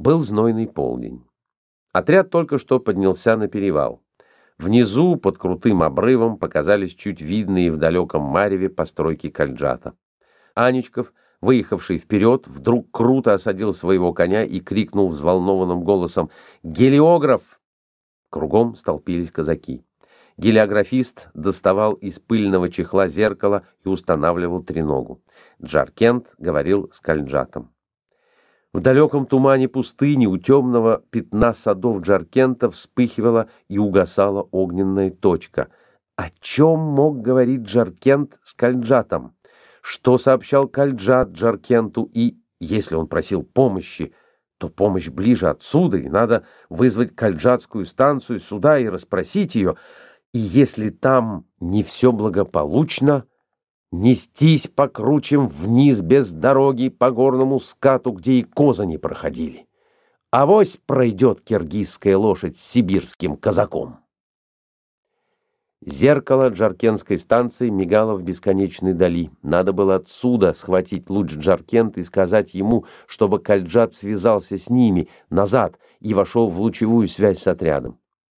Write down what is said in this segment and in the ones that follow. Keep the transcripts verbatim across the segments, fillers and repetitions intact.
Был знойный полдень. Отряд только что поднялся на перевал. Внизу, под крутым обрывом, показались чуть видные в далеком мареве постройки Кальджата. Аничков, выехавший вперед, вдруг круто осадил своего коня и крикнул взволнованным голосом: «Гелиограф!» Кругом столпились казаки. Гелиографист доставал из пыльного чехла зеркало и устанавливал треногу. Джаркент говорил с Кальджатом. В далеком тумане пустыни у темного пятна садов Джаркента вспыхивала и угасала огненная точка. О чем мог говорить Джаркент с Кальджатом? Что сообщал Кальджат Джаркенту? И, если он просил помощи, то помощь ближе отсюда, и надо вызвать кальджатскую станцию сюда и расспросить ее. И если там не все благополучно, нестись по кручам вниз без дороги по горному скату, где и козы не проходили. Авось пройдет киргизская лошадь с сибирским казаком. Зеркало Джаркентской станции мигало в бесконечной дали. Надо было отсюда схватить луч Джаркента и сказать ему, чтобы Кальджат связался с ними назад и вошел в лучевую связь с отрядом.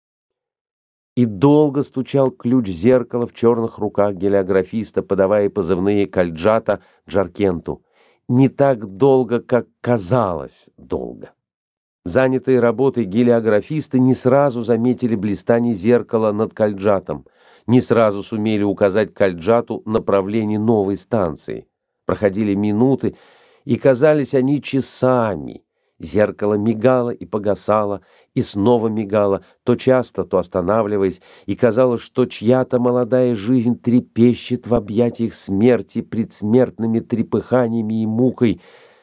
И долго стучал ключ зеркала в черных руках гелиографиста, подавая позывные Кальджата Джаркенту. Не так долго, как казалось долго. Занятые работой гелиографисты не сразу заметили блистание зеркала над Кальджатом, не сразу сумели указать Кальджату направление новой станции. Проходили минуты, и казались они часами. Зеркало мигало и погасало, и снова мигало, то часто, то останавливаясь, и казалось, что чья-то молодая жизнь трепещет в объятиях смерти предсмертными трепыханиями и мукой.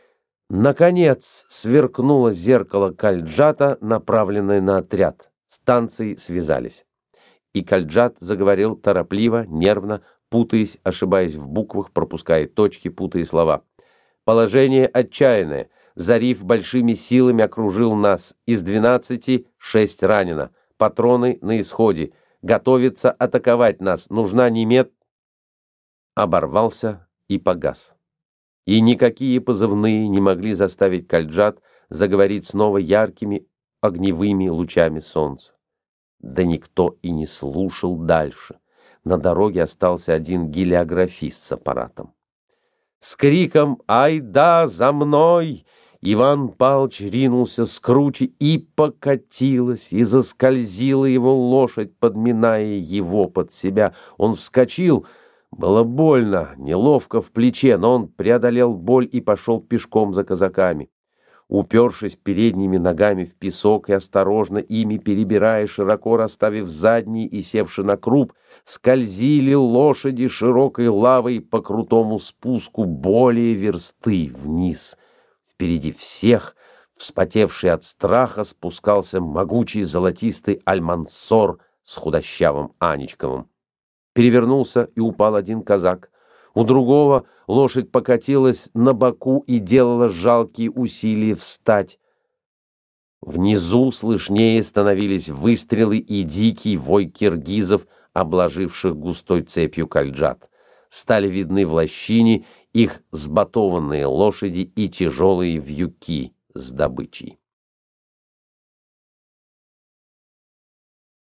Наконец сверкнуло зеркало Кальджата, направленное на отряд. Станции связались. И Кальджат заговорил торопливо, нервно, путаясь, ошибаясь в буквах, пропуская точки, путая слова. «Положение отчаянное. Зариф большими силами окружил нас. Из двенадцати шесть ранено. Патроны на исходе. Готовится атаковать нас. Нужна немед...» Оборвался и погас. И никакие позывные не могли заставить Кальджат заговорить снова яркими огневыми лучами солнца. Да никто и не слушал дальше. На дороге остался один гелиографист с аппаратом. С криком «Ай да, за мной!» Иван Павлович ринулся с кручи, и покатилась, и заскользила его лошадь, подминая его под себя. Он вскочил. Было больно, неловко в плече, но он преодолел боль и пошел пешком за казаками. Упершись передними ногами в песок и осторожно ими перебирая, широко расставив задние и севши на круп, скользили лошади широкой лавой по крутому спуску более версты вниз. Впереди всех, вспотевший от страха, спускался могучий золотистый Альмансор с худощавым Аничковым. Перевернулся и упал один казак. У другого лошадь покатилась на боку и делала жалкие усилия встать. Внизу слышнее становились выстрелы и дикий вой киргизов, обложивших густой цепью Кальджат. Стали видны в лощине их сбатованные лошади и тяжелые вьюки с добычей.